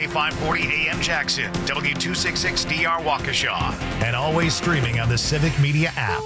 540 AM Jackson, W266DR Waukesha, and always streaming on the Civic Media app.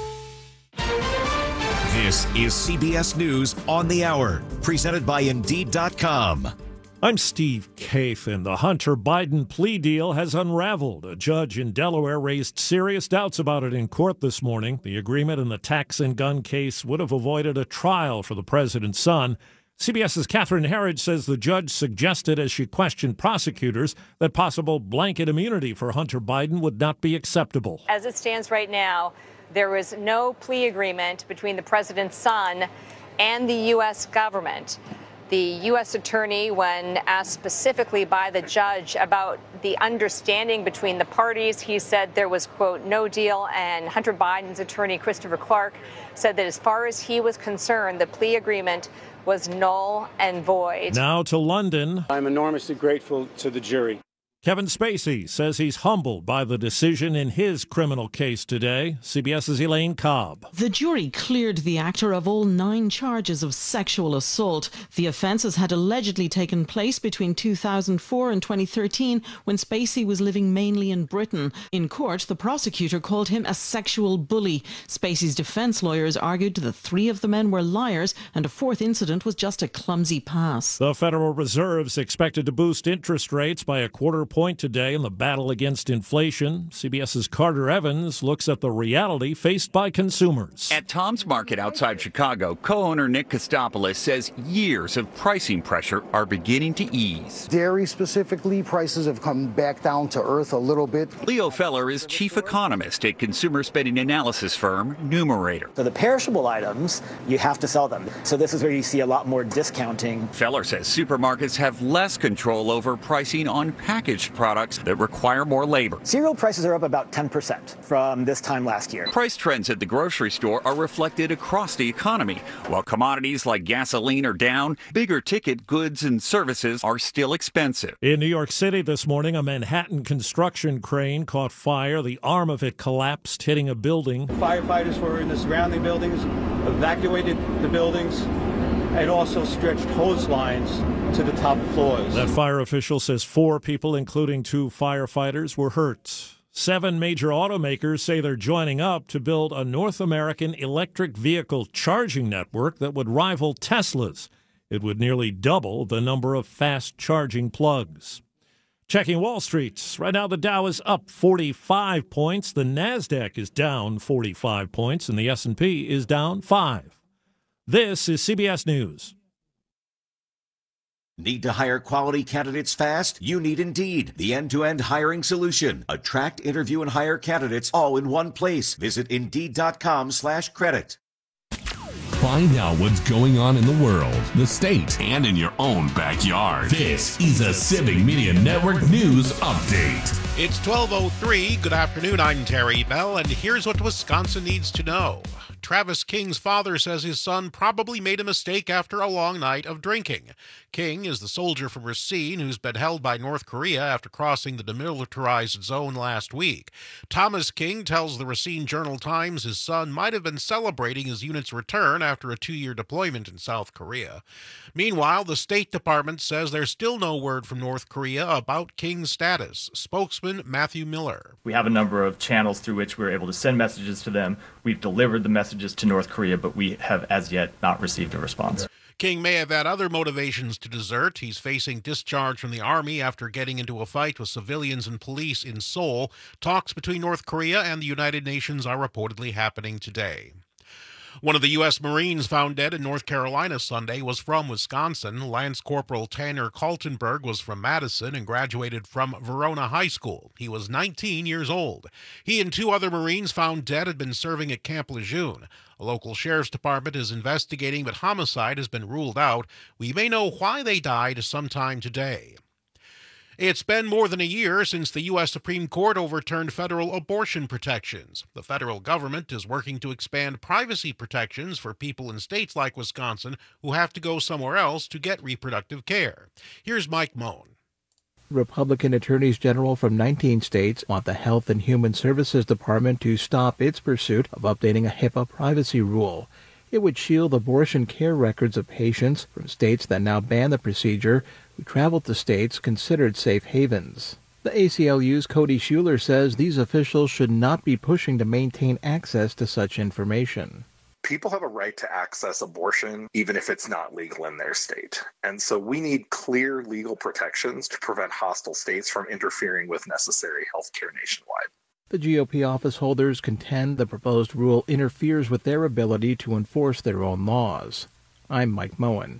This is CBS News on the Hour, presented by Indeed.com. I'm Steve Kathan. The Hunter Biden plea deal has unraveled. A judge in Delaware raised serious doubts about it in court this morning. The agreement in the tax and gun case would have avoided a trial for the president's son. CBS's Catherine Herridge says the judge suggested, as she questioned prosecutors, that possible blanket immunity for Hunter Biden would not be acceptable. As it stands right now, there was no plea agreement between the president's son and the U.S. government. The U.S. attorney, when asked specifically by the judge about the understanding between the parties, he said there was, quote, no deal. And Hunter Biden's attorney, Christopher Clark, said that as far as he was concerned, the plea agreement was null and void. Now to London. I'm enormously grateful to the jury. Kevin Spacey says he's humbled by the decision in his criminal case today. CBS's Elaine Cobb. The jury cleared the actor of all 9 charges of sexual assault. The offences had allegedly taken place between 2004 and 2013 when Spacey was living mainly in Britain. In court, the prosecutor called him a sexual bully. Spacey's defence lawyers argued that 3 of the men were liars and a 4th incident was just a clumsy pass. The Federal Reserve's expected to boost interest rates by a quarter point today in the battle against inflation. CBS's Carter Evans looks at the reality faced by consumers. At Tom's Market outside Chicago, co-owner Nick Kostopoulos says years of pricing pressure are beginning to ease. Dairy specifically, prices have come back down to earth a little bit. Leo Feller is chief economist at consumer spending analysis firm Numerator. So the perishable items, you have to sell them. So this is where you see a lot more discounting. Feller says supermarkets have less control over pricing on packaged products that require more labor. Cereal prices are up about 10% from this time last year. Price trends at the grocery store are reflected across the economy. While commodities like gasoline are down, bigger ticket goods and services are still expensive. In New York City this morning, a Manhattan construction crane caught fire. The arm of it collapsed, hitting a building. Firefighters were in the surrounding buildings, evacuated the buildings, and also stretched hose lines to the top floors. That fire official says 4 people, including 2 firefighters, were hurt. 7 major automakers say they're joining up to build a North American electric vehicle charging network that would rival Tesla's. It would nearly double the number of fast charging plugs. Checking Wall Street. Right now the Dow is up 45 points. The NASDAQ is down 45 points, and the S&P is down 5. This is CBS News. Need to hire quality candidates fast? You need Indeed, the end-to-end hiring solution. Attract, interview, and hire candidates all in one place. Visit Indeed.com/credit. Find out what's going on in the world, the state, and in your own backyard. This is a Civic Media Network News Update. It's 12:03. Good afternoon. I'm Terry Bell, and here's what Wisconsin needs to know. Travis King's father says his son probably made a mistake after a long night of drinking. King is the soldier from Racine who's been held by North Korea after crossing the demilitarized zone last week. Thomas King tells the Racine Journal-Times his son might have been celebrating his unit's return after a 2-year deployment in South Korea. Meanwhile, the State Department says there's still no word from North Korea about King's status. Spokesman Matthew Miller. We have a number of channels through which we're able to send messages to them. We've delivered the messages to North Korea, but we have as yet not received a response. King may have had other motivations to desert. He's facing discharge from the Army after getting into a fight with civilians and police in Seoul. Talks between North Korea and the United Nations are reportedly happening today. One of the U.S. Marines found dead in North Carolina Sunday was from Wisconsin. Lance Corporal Tanner Kaltenberg was from Madison and graduated from Verona High School. He was 19 years old. He and 2 other Marines found dead had been serving at Camp Lejeune. A local sheriff's department is investigating, but homicide has been ruled out. We may know why they died sometime today. It's been more than a year since the U.S. Supreme Court overturned federal abortion protections. The federal government is working to expand privacy protections for people in states like Wisconsin who have to go somewhere else to get reproductive care. Here's Mike Moen. Republican attorneys general from 19 states want the Health and Human Services Department to stop its pursuit of updating a HIPAA privacy rule. It would shield abortion care records of patients from states that now ban the procedure who traveled to states considered safe havens. The ACLU's Cody Schuler says these officials should not be pushing to maintain access to such information. People have a right to access abortion even if it's not legal in their state. And so we need clear legal protections to prevent hostile states from interfering with necessary health care nationwide. The GOP office holders contend the proposed rule interferes with their ability to enforce their own laws. I'm Mike Moen.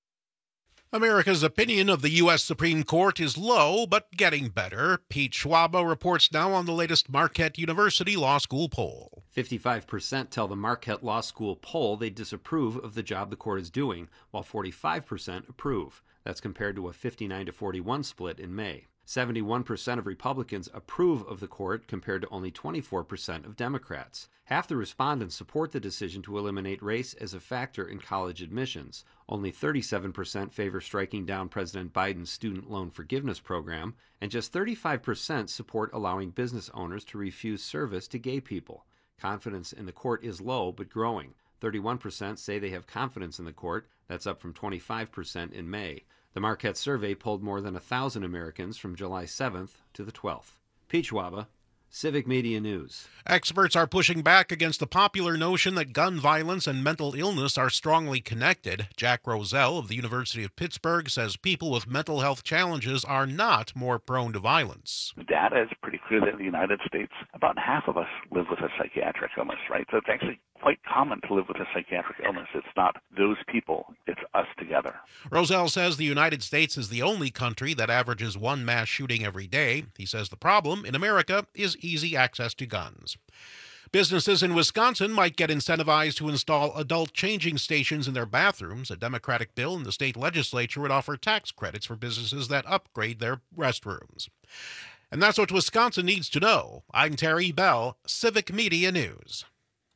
America's opinion of the U.S. Supreme Court is low, but getting better. Pete Schwaba reports now on the latest Marquette University Law School poll. 55% tell the Marquette Law School poll they disapprove of the job the court is doing, while 45% approve. That's compared to a 59-41 split in May. 71% of Republicans approve of the court compared to only 24% of Democrats. Half the respondents support the decision to eliminate race as a factor in college admissions. Only 37% favor striking down President Biden's student loan forgiveness program, and just 35% support allowing business owners to refuse service to gay people. Confidence in the court is low but growing. 31% say they have confidence in the court. That's up from 25% in May. The Marquette survey polled more than 1,000 Americans from July 7th to the 12th. Pete Schwaba, Civic Media News. Experts are pushing back against the popular notion that gun violence and mental illness are strongly connected. Jack Roselle of the University of Pittsburgh says people with mental health challenges are not more prone to violence. The data is pretty clear that in the United States, about half of us live with a psychiatric illness, right? So it's actually quite common to live with a psychiatric illness. It's not those people, it's us together. Roselle says the United States is the only country that averages one mass shooting every day. He says the problem in America is easy access to guns. Businesses in Wisconsin might get incentivized to install adult changing stations in their bathrooms. A Democratic bill in the state legislature would offer tax credits for businesses that upgrade their restrooms. And that's what Wisconsin needs to know. I'm Terry Bell, Civic Media News.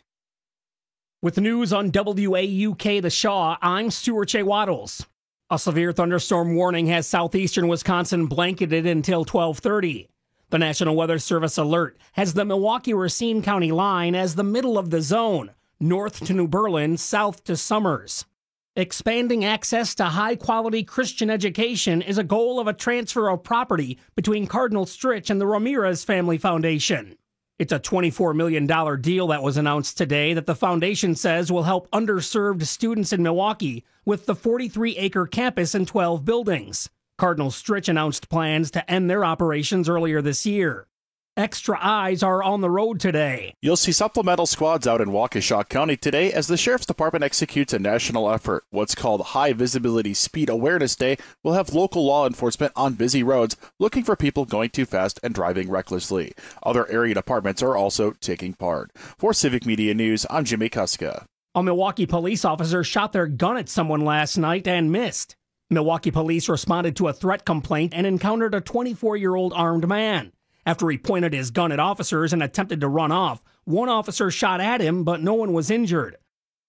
With the news on WAUK The Shaw, I'm Stuart J. Waddles. A severe thunderstorm warning has southeastern Wisconsin blanketed until 12:30. The National Weather Service alert has the Milwaukee-Racine County line as the middle of the zone, north to New Berlin, south to Summers. Expanding access to high-quality Christian education is a goal of a transfer of property between Cardinal Stritch and the Ramirez Family Foundation. It's a $24 million deal that was announced today that the foundation says will help underserved students in Milwaukee with the 43-acre campus and 12 buildings. Cardinal Stritch announced plans to end their operations earlier this year. Extra eyes are on the road today. You'll see supplemental squads out in Waukesha County today as the Sheriff's Department executes a national effort. What's called High Visibility Speed Awareness Day will have local law enforcement on busy roads looking for people going too fast and driving recklessly. Other area departments are also taking part. For Civic Media News, I'm Jimmy Kuska. A Milwaukee police officer shot their gun at someone last night and missed. Milwaukee police responded to a threat complaint and encountered a 24-year-old armed man. After he pointed his gun at officers and attempted to run off, one officer shot at him, but no one was injured.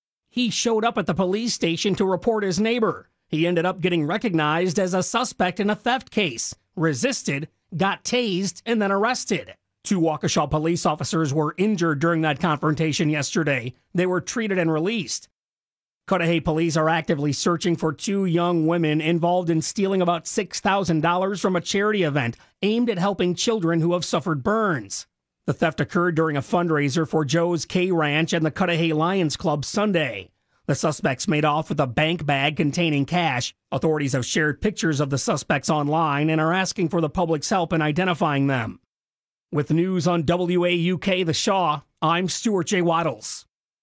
He showed up at the police station to report his neighbor. He ended up getting recognized as a suspect in a theft case, resisted, got tased, and then arrested. 2 Waukesha police officers were injured during that confrontation yesterday. They were treated and released. Cudahy police are actively searching for 2 young women involved in stealing about $6,000 from a charity event aimed at helping children who have suffered burns. The theft occurred during a fundraiser for Joe's K Ranch and the Cudahy Lions Club Sunday. The suspects made off with a bank bag containing cash. Authorities have shared pictures of the suspects online and are asking for the public's help in identifying them. With news on WAUK The Shaw, I'm Stuart J. Waddles.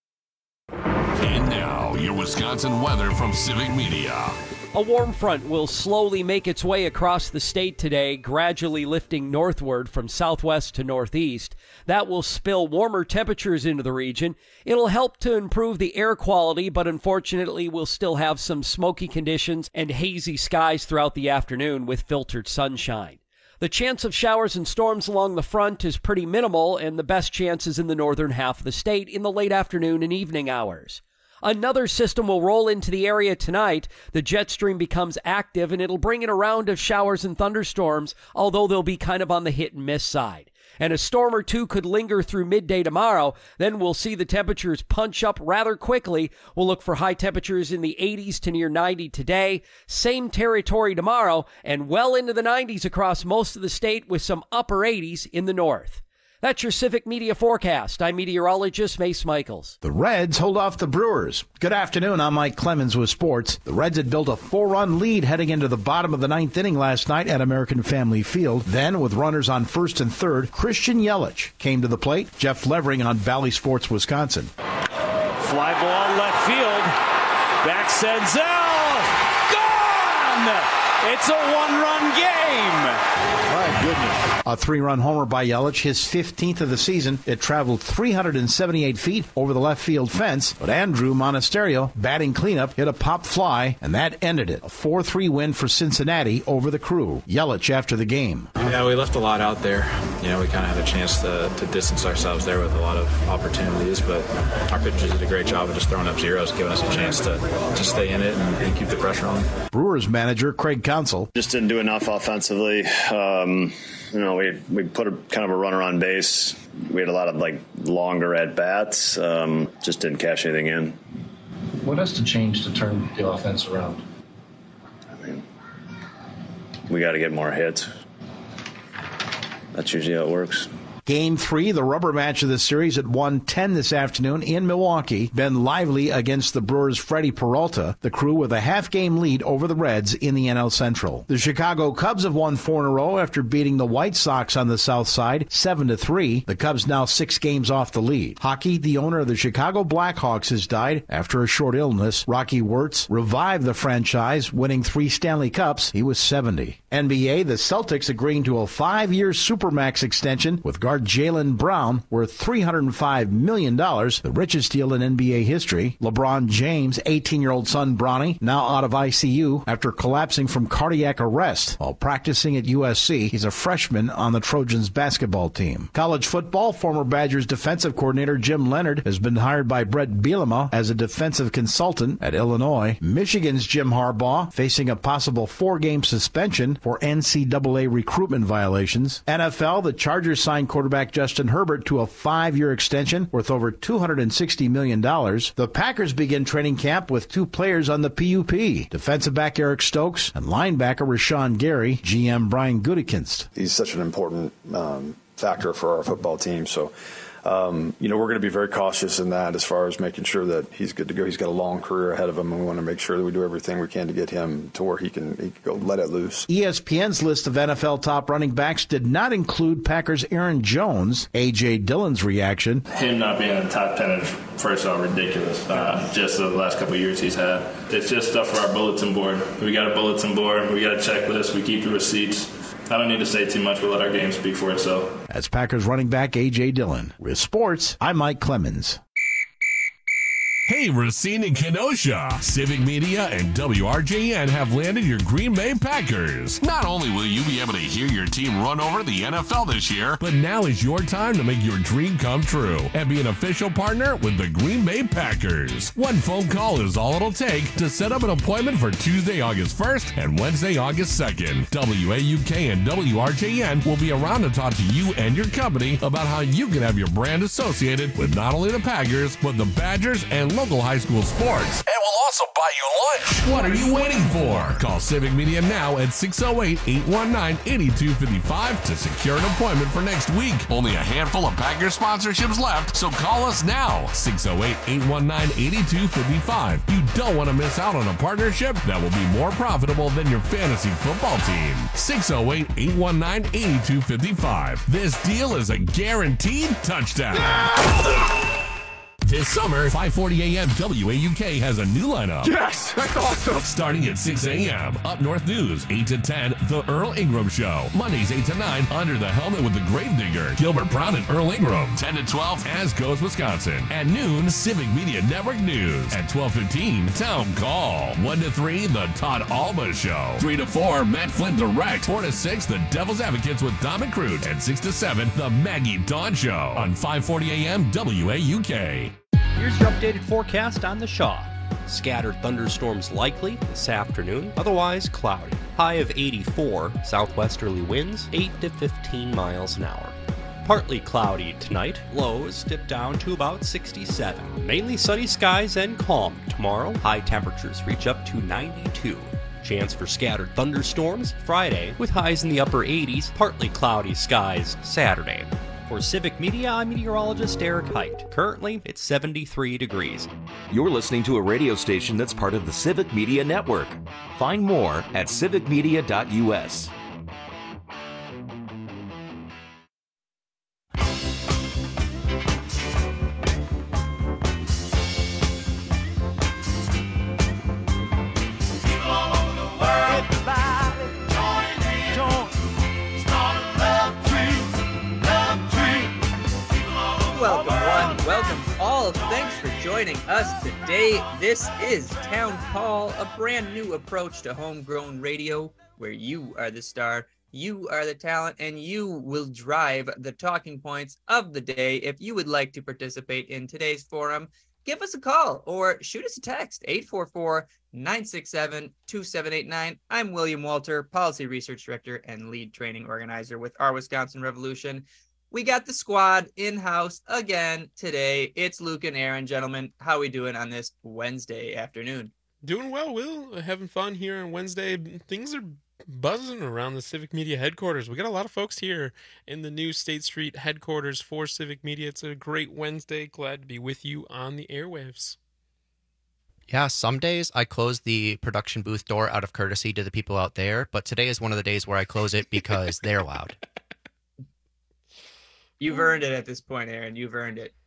And now, your Wisconsin weather from Civic Media. A warm front will slowly make its way across the state today, gradually lifting northward from southwest to northeast. That will spill warmer temperatures into the region. It'll help to improve the air quality, but unfortunately we'll still have some smoky conditions and hazy skies throughout the afternoon with filtered sunshine. The chance of showers and storms along the front is pretty minimal, and the best chance is in the northern half of the state in the late afternoon and evening hours. Another system will roll into the area tonight. The jet stream becomes active, and it'll bring in a round of showers and thunderstorms, although they'll be kind of on the hit-and-miss side. And a storm or two could linger through midday tomorrow. Then we'll see the temperatures punch up rather quickly. We'll look for high temperatures in the 80s to near 90 today. Same territory tomorrow, and well into the 90s across most of the state with some upper 80s in the north. That's your Civic Media forecast. I'm meteorologist Mace Michaels. The Reds hold off the Brewers. Good afternoon, I'm Mike Clemens with sports. The Reds had built a 4-run lead heading into the bottom of the ninth inning last night at American Family Field. Then, with runners on first and third, Christian Yelich came to the plate. Jeff Levering on Valley Sports, Wisconsin. Fly ball left field. Back Senzel. Gone! It's a one-run game. My goodness. A 3-run homer by Yelich, his 15th of the season. It traveled 378 feet over the left field fence, but Andrew Monasterio, batting cleanup, hit a pop fly, and that ended it. A 4-3 win for Cincinnati over the Crew. Yelich after the game. Yeah, we left a lot out there. We kind of had a chance to distance ourselves there with a lot of opportunities, but our pitchers did a great job of just throwing up zeros, giving us a chance to stay in it and keep the pressure on. Brewers manager Craig Counsell. Just didn't do enough offensively. We put kind of a runner on base. We had a lot of longer at bats. Just didn't cash anything in. What has to change to turn the offense around? We got to get more hits. That's usually how it works. Game 3, the rubber match of the series at 1:10 this afternoon in Milwaukee. Ben Lively against the Brewers' Freddie Peralta. The Crew with a half-game lead over the Reds in the NL Central. The Chicago Cubs have won 4 in a row after beating the White Sox on the South Side 7-3. The Cubs now 6 games off the lead. Hockey, the owner of the Chicago Blackhawks has died after a short illness. Rocky Wirtz revived the franchise, winning 3 Stanley Cups. He was 70. NBA, the Celtics agreeing to a 5-year Supermax extension with guard Jaylen Brown, worth $305 million, the richest deal in NBA history. LeBron James' 18-year-old son Bronny, now out of ICU after collapsing from cardiac arrest while practicing at USC. He's a freshman on the Trojans basketball team. College football, former Badgers defensive coordinator Jim Leonhard has been hired by Brett Bielema as a defensive consultant at Illinois. Michigan's Jim Harbaugh facing a possible 4-game suspension for NCAA recruitment violations. NFL, the Chargers signed quarterback Justin Herbert to a 5-year extension worth over $260 million. The Packers begin training camp with 2 players on the PUP, defensive back Eric Stokes and linebacker Rashawn Gary. GM Brian Gutekunst. He's such an important factor for our football team, so we're going to be very cautious in that as far as making sure that he's good to go. He's got a long career ahead of him, and we want to make sure that we do everything we can to get him to where he can go let it loose. ESPN's list of NFL top running backs did not include Packers' Aaron Jones. A.J. Dillon's reaction. Him not being in the top 10 is, first of all, ridiculous. Just the last couple of years he's had. It's just stuff for our bulletin board. We got a bulletin board. We got a checklist. We keep the receipts. I don't need to say too much. We'll let our game speak for itself. That's Packers running back A.J. Dillon. With sports, I'm Mike Clemens. Hey, Racine and Kenosha. Civic Media and WRJN have landed your Green Bay Packers. Not only will you be able to hear your team run over the NFL this year, but now is your time to make your dream come true and be an official partner with the Green Bay Packers. One phone call is all it'll take to set up an appointment for Tuesday, August 1st and Wednesday, August 2nd. WAUK and WRJN will be around to talk to you and your company about how you can have your brand associated with not only the Packers, but the Badgers and local high school sports. And we'll also buy you lunch. What are you waiting for? Call Civic Media now at 608-819-8255 to secure an appointment for next week. Only a handful of Packers sponsorships left, so call us now. 608-819-8255. You don't want to miss out on a partnership that will be more profitable than your fantasy football team. 608-819-8255. This deal is a guaranteed touchdown. This summer, 5:40 a.m. WAUK has a new lineup. Yes! That's awesome! Starting at 6 a.m. Up North News, 8 to 10, The Earl Ingram Show. Mondays, 8 to 9, Under the Helmet with the Gravedigger. Gilbert Brown and Earl Ingram. 10 to 12, As Goes Wisconsin. At noon, Civic Media Network News. At 12:15, Town Call. 1 to 3, The Todd Alba Show. 3 to 4, Matt Flynn Direct. 4 to 6, The Devil's Advocates with Dom and Crute. And 6 to 7, The Maggie Dawn Show. On 5:40 a.m. WAUK. Here's your updated forecast on the Shaw. Scattered thunderstorms likely this afternoon, otherwise cloudy. High of 84, southwesterly winds 8 to 15 miles an hour. Partly cloudy tonight, lows dip down to about 67. Mainly sunny skies and calm tomorrow, high temperatures reach up to 92. Chance for scattered thunderstorms Friday, with highs in the upper 80s, partly cloudy skies Saturday. For Civic Media, I'm meteorologist Eric Height. Currently, it's 73 degrees. You're listening to a radio station that's part of the Civic Media Network. Find more at civicmedia.us. Thanks for joining us today. This is Town Call, a brand new approach to homegrown radio where you are the star, you are the talent, and you will drive the talking points of the day. If you would like to participate in today's forum, give us a call or shoot us a text, 844-967-2789. I'm William Walter, Policy Research Director and Lead Training Organizer with Our Wisconsin Revolution. We got the squad in-house again today. It's Luke and Aaron, gentlemen. How we doing on this Wednesday afternoon? Doing well, Will. Having fun here on Wednesday. Things are buzzing around the Civic Media headquarters. We got a lot of folks here in the new State Street headquarters for Civic Media. It's a great Wednesday. Glad to be with you on the airwaves. Yeah, some days I close the production booth door out of courtesy to the people out there, but today is one of the days where I close it because they're loud. You've earned it at this point, Aaron. You've earned it.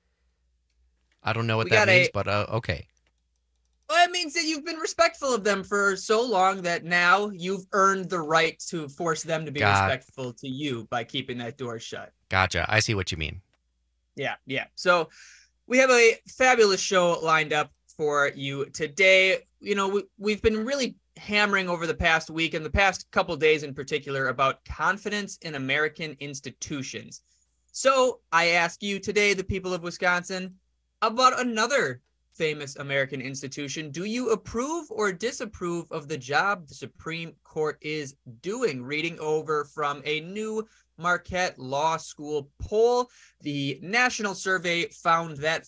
I don't know what that means, but okay. Well, it means that you've been respectful of them for so long that now you've earned the right to force them to be respectful to you by keeping that door shut. Gotcha. I see what you mean. Yeah. So we have a fabulous show lined up for you today. You know, we've been really hammering over the past week and the past couple days in particular about confidence in American institutions. So I ask you today, the people of Wisconsin, about another famous American institution. Do you approve or disapprove of the job the Supreme Court is doing? Reading over from a new Marquette Law School poll, the national survey found that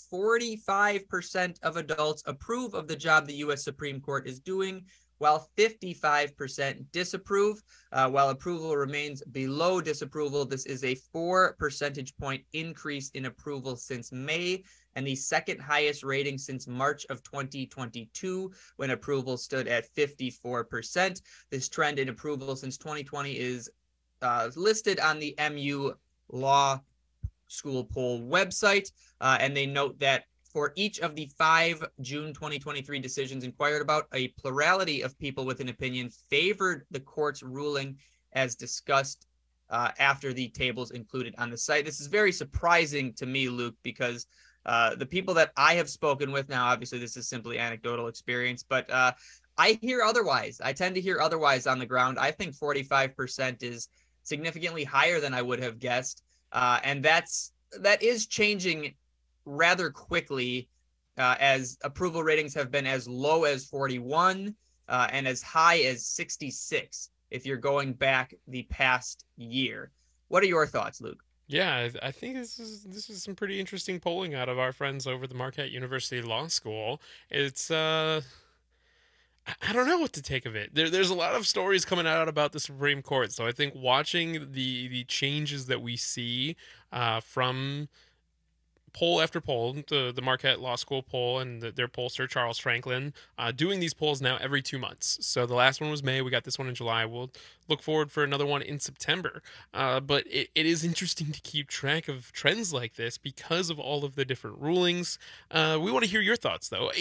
45% of adults approve of the job the U.S. Supreme Court is doing, while 55% disapprove. While approval remains below disapproval, this is a 4 percentage point increase in approval since May, and the second highest rating since March of 2022, when approval stood at 54%. This trend in approval since 2020 is listed on the MU Law School poll website, and they note that for each of the 5 June 2023 decisions inquired about, a plurality of people with an opinion favored the court's ruling as discussed after the tables included on the site. This is very surprising to me, Luke, because the people that I have spoken with, now obviously this is simply anecdotal experience, but I hear otherwise. I tend to hear otherwise on the ground. I think 45% is significantly higher than I would have guessed, and that is changing rather quickly, as approval ratings have been as low as 41 and as high as 66 if you're going back the past year. What are your thoughts, Luke? Yeah, I think this is some pretty interesting polling out of our friends over the Marquette University Law School. It's I don't know what to take of it. There's a lot of stories coming out about the Supreme Court, so I think watching the changes that we see from poll after poll, the Marquette Law School poll and their pollster, Charles Franklin, doing these polls now every 2 months. So the last one was May. We got this one in July. We'll look forward for another one in September. But it is interesting to keep track of trends like this because of all of the different rulings. We want to hear your thoughts, though.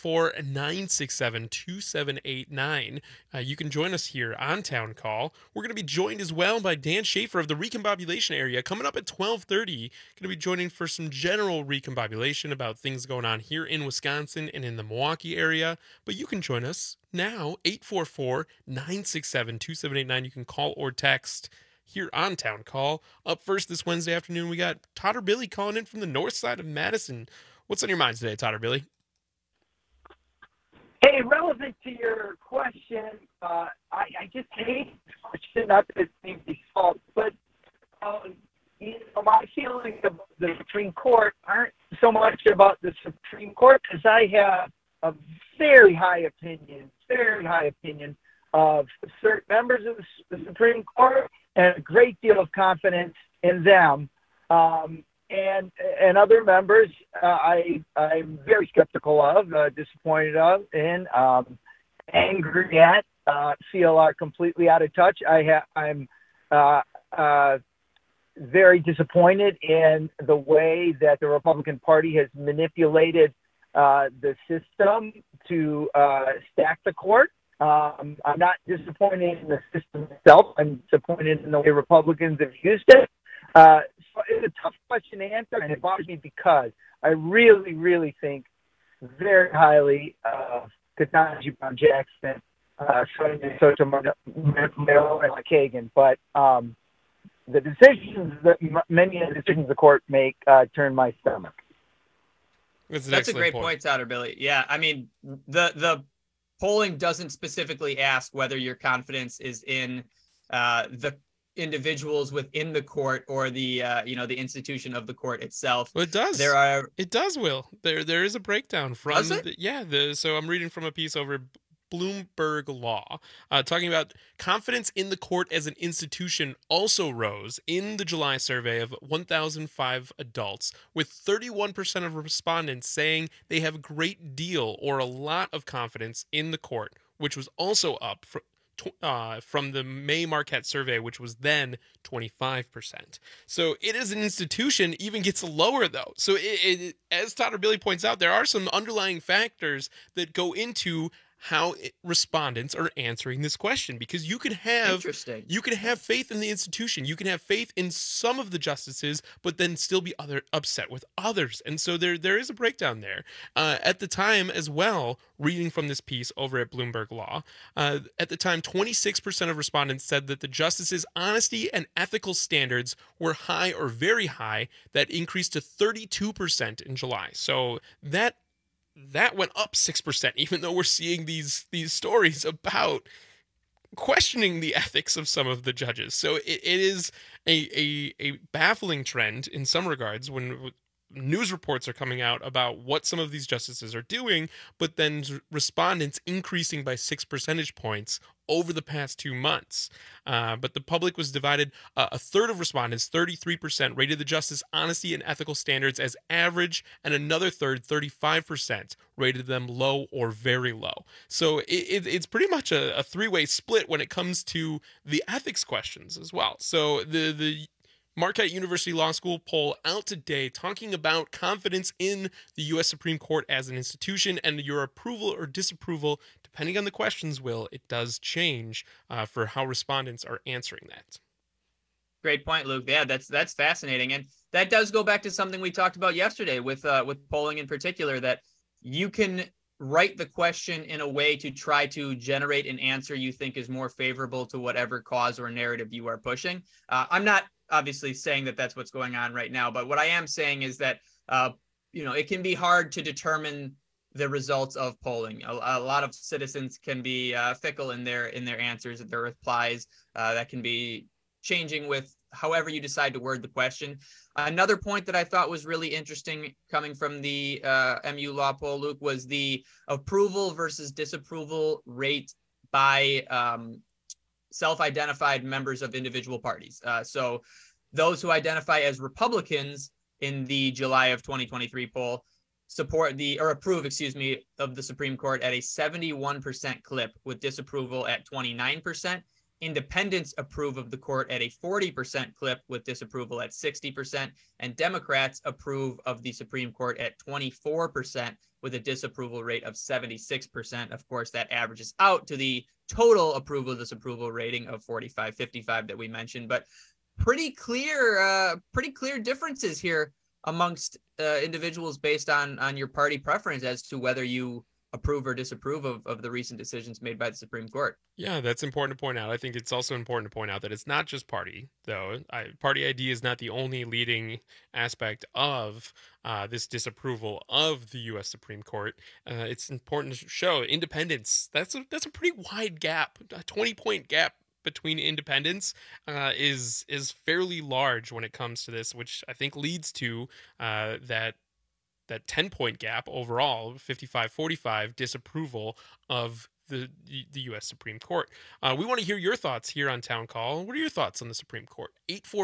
844-967-2789. You can join us here on Town Call. We're going to be joined as well by Dan Schaefer of the Recombobulation Area coming up at 12:30. Going to be joining for some general recombobulation about things going on here in Wisconsin and in the Milwaukee area. But you can join us now, 844-967-2789. You can call or text here on Town Call. Up first this Wednesday afternoon, we got Todd or Billy calling in from the north side of Madison. What's on your mind today, Todd or Billy? Hey, relevant to your question, I just hate this question, not that it's being default, but my feelings about the Supreme Court aren't so much about the Supreme Court, because I have a very high opinion of certain members of the Supreme Court and a great deal of confidence in them. And other members I'm very skeptical of, disappointed of, and angry at, feel are completely out of touch. I'm very disappointed in the way that the Republican Party has manipulated the system to stack the court. I'm not disappointed in the system itself. I'm disappointed in the way Republicans have used it. So it's a tough question to answer, and it bothers me because I really, really think very highly of Ketanji Brown Jackson, Sotomayor, and Kagan. But the decisions many of the decisions the court make turn my stomach. That's a great point, Todd or Billy. Yeah, I mean, the polling doesn't specifically ask whether your confidence is in the individuals within the court or the the institution of the court itself. Well, it does. It does, Will. There is a breakdown from. Does it? So I'm reading from a piece over Bloomberg Law, talking about confidence in the court as an institution also rose in the July survey of 1,005 adults, with 31% of respondents saying they have a great deal or a lot of confidence in the court, which was also up from the May Marquette survey, which was then 25%. So it as an institution even gets lower, though. So it, as Todd or Billy points out, there are some underlying factors that go into how respondents are answering this question, because you could have faith in the institution, you can have faith in some of the justices, but then still be upset with others, and so there is a breakdown there. At the time as well, reading from this piece over at Bloomberg Law, at the time 26% of respondents said that the justices' honesty and ethical standards were high or very high. That increased to 32% in July. So that went up 6%, even though we're seeing these stories about questioning the ethics of some of the judges. So it is a baffling trend in some regards when news reports are coming out about what some of these justices are doing, but then respondents increasing by 6 percentage points over the past 2 months. But the public was divided. A third of respondents, 33%, rated the justice honesty and ethical standards as average, and another third, 35%, rated them low or very low. So it's pretty much a three-way split when it comes to the ethics questions as well. So the Marquette University Law School poll out today talking about confidence in the U.S. Supreme Court as an institution, and your approval or disapproval, depending on the questions, Will, it does change for how respondents are answering that. Great point, Luke. Yeah, that's fascinating. And that does go back to something we talked about yesterday with polling in particular, that you can write the question in a way to try to generate an answer you think is more favorable to whatever cause or narrative you are pushing. I'm not obviously saying that that's what's going on right now, but what I am saying is that it can be hard to determine the results of polling. A lot of citizens can be fickle in their answers, their replies. That can be changing with however you decide to word the question. Another point that I thought was really interesting coming from the MU Law poll, Luke, was the approval versus disapproval rate by self-identified members of individual parties. So those who identify as Republicans in the July of 2023 poll approve of the Supreme Court at a 71% clip, with disapproval at 29%. Independents approve of the court at a 40% clip, with disapproval at 60%, and Democrats approve of the Supreme Court at 24%, with a disapproval rate of 76%. Of course, that averages out to the total approval disapproval rating of 45-55 that we mentioned, but pretty clear differences here amongst individuals based on your party preference as to whether you approve or disapprove of the recent decisions made by the Supreme Court. Yeah, that's important to point out. I think it's also important to point out that it's not just party, though. Party ID is not the only leading aspect of this disapproval of the U.S. Supreme Court. It's important to show independence. That's a pretty wide gap. A 20-point gap between independents is fairly large when it comes to this, which I think leads to that 10-point gap overall, 55-45 disapproval of the U.S. Supreme Court. We want to hear your thoughts here on Town Call. What are your thoughts on the Supreme Court?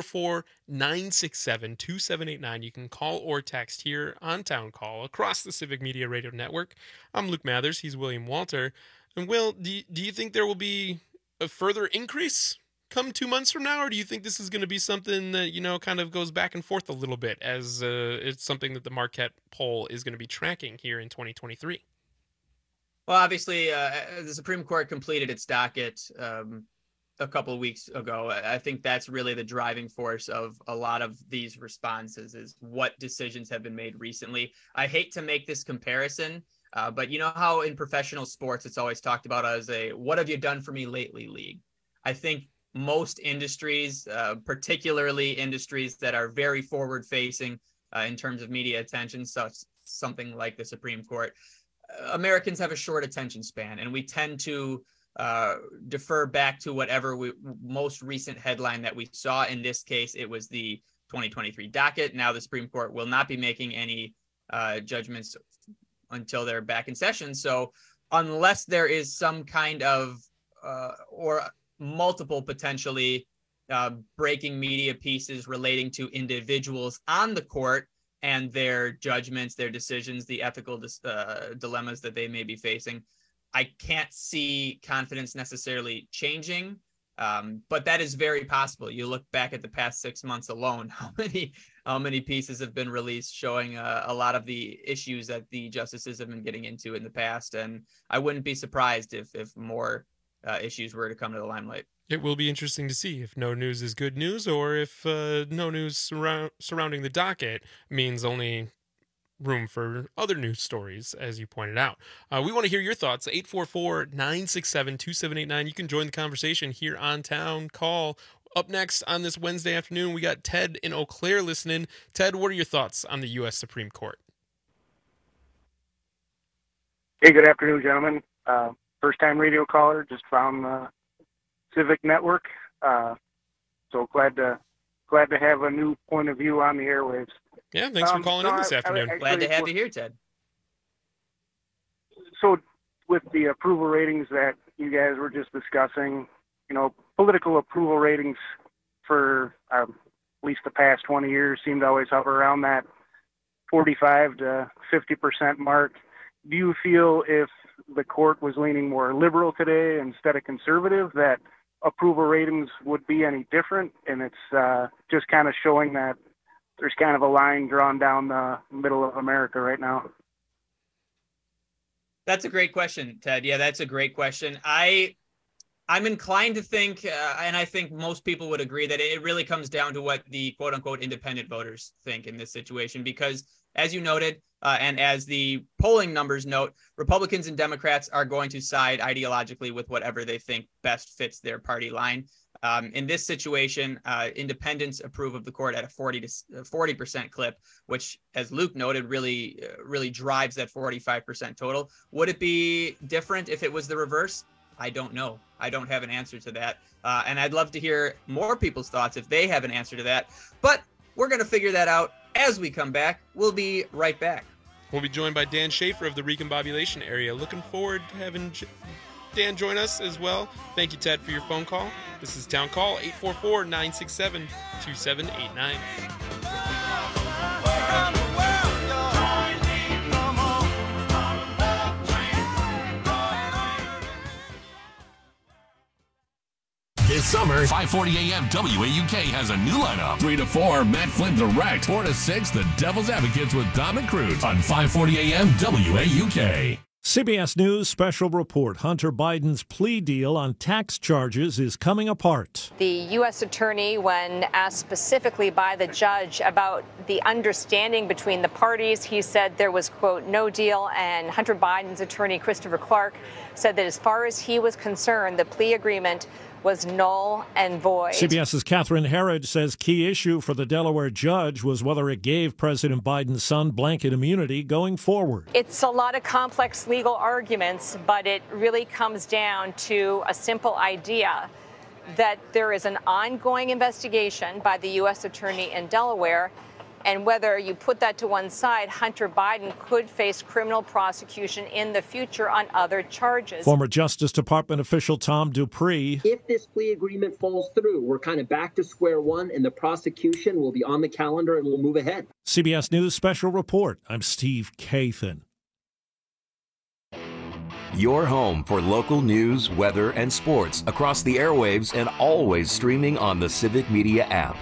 844-967-2789. You can call or text here on Town Call across the Civic Media Radio Network. I'm Luke Mathers. He's William Walter. And Will, do you think there will be a further increase come 2 months from now, or do you think this is going to be something that, kind of goes back and forth a little bit as it's something that the Marquette poll is going to be tracking here in 2023? Well, obviously, the Supreme Court completed its docket a couple of weeks ago. I think that's really the driving force of a lot of these responses is what decisions have been made recently. I hate to make this comparison, but you know how in professional sports, it's always talked about as a, what have you done for me lately league? I think most industries, particularly industries that are very forward facing in terms of media attention, such something like the Supreme Court, Americans have a short attention span, and we tend to defer back to whatever most recent headline that we saw. In this case, it was the 2023 docket. Now the Supreme Court will not be making any judgments until they're back in session. So unless there is some kind of or multiple potentially breaking media pieces relating to individuals on the court and their judgments, their decisions, the ethical dilemmas that they may be facing, I can't see confidence necessarily changing, but that is very possible. You look back at the past 6 months alone, how many pieces have been released showing a lot of the issues that the justices have been getting into in the past, and I wouldn't be surprised if more issues were to come to the limelight. It will be interesting to see if no news is good news, or if no news surrounding the docket means only room for other news stories, as you pointed out. We want to hear your thoughts. 844-967-2789. You can join the conversation here on Town Call. Up next on this Wednesday afternoon, we got Ted in Eau Claire listening. Ted, what are your thoughts on the U.S. Supreme Court? Hey, good afternoon, gentlemen. First-time radio caller, just found the Civic Network. So glad to have a new point of view on the airwaves. Yeah, thanks for calling in this afternoon. Glad to have you here, Ted. So with the approval ratings that you guys were just discussing, political approval ratings for at least the past 20 years seem to always hover around that 45 to 50% mark. Do you feel if the court was leaning more liberal today instead of conservative, that approval ratings would be any different? And it's just kind of showing that there's kind of a line drawn down the middle of America right now. That's a great question, Ted. Yeah, that's a great question. I'm inclined to think, and I think most people would agree, that it really comes down to what the quote-unquote independent voters think in this situation, because as you noted, and as the polling numbers note, Republicans and Democrats are going to side ideologically with whatever they think best fits their party line. In this situation, independents approve of the court at a 40% clip, which, as Luke noted, really drives that 45% total. Would it be different if it was the reverse? I don't know. I don't have an answer to that. And I'd love to hear more people's thoughts if they have an answer to that. But we're going to figure that out as we come back. We'll be right back. We'll be joined by Dan Schaefer of the Recombobulation area. Looking forward to having Dan join us as well. Thank you, Ted, for your phone call. This is Town Call, 844-967-2789. This summer, 5:40 a.m. WAUK has a new lineup. 3 to 4, Matt Flynn Direct. 4 to 6, The Devil's Advocates with Dom and Cruz on 5:40 a.m. WAUK. CBS News special report. Hunter Biden's plea deal on tax charges is coming apart. The U.S. attorney, when asked specifically by the judge about the understanding between the parties, he said there was, quote, no deal. And Hunter Biden's attorney, Christopher Clark, said that as far as he was concerned, the plea agreement was null and void. CBS's Catherine Herridge says key issue for the Delaware judge was whether it gave President Biden's son blanket immunity going forward. It's a lot of complex legal arguments, but it really comes down to a simple idea that there is an ongoing investigation by the U.S. attorney in Delaware. And whether you put that to one side, Hunter Biden could face criminal prosecution in the future on other charges. Former Justice Department official Tom Dupree. If this plea agreement falls through, we're kind of back to square one, and the prosecution will be on the calendar and we'll move ahead. CBS News special report. I'm Steve Kathan. Your home for local news, weather, and sports across the airwaves and always streaming on the Civic Media app.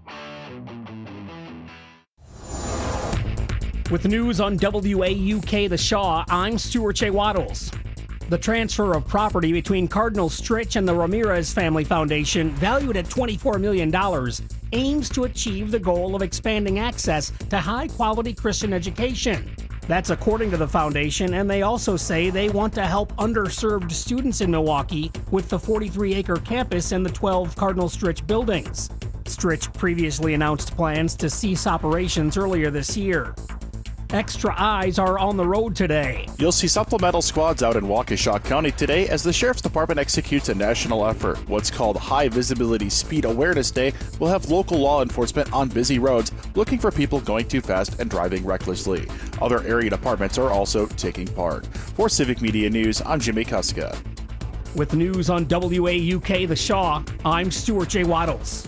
With news on WAUK The Shaw, I'm Stuart J. Waddles. The transfer of property between Cardinal Stritch and the Ramirez Family Foundation, valued at $24 million, aims to achieve the goal of expanding access to high-quality Christian education. That's according to the foundation, and they also say they want to help underserved students in Milwaukee with the 43-acre campus and the 12 Cardinal Stritch buildings. Stritch previously announced plans to cease operations earlier this year. Extra eyes are on the road today. You'll see supplemental squads out in Waukesha County today as the Sheriff's Department executes a national effort. What's called High Visibility Speed Awareness Day will have local law enforcement on busy roads looking for people going too fast and driving recklessly. Other area departments are also taking part. For Civic Media News, I'm Jimmy Kuska. With news on WAUK The Shaw, I'm Stuart J. Waddles.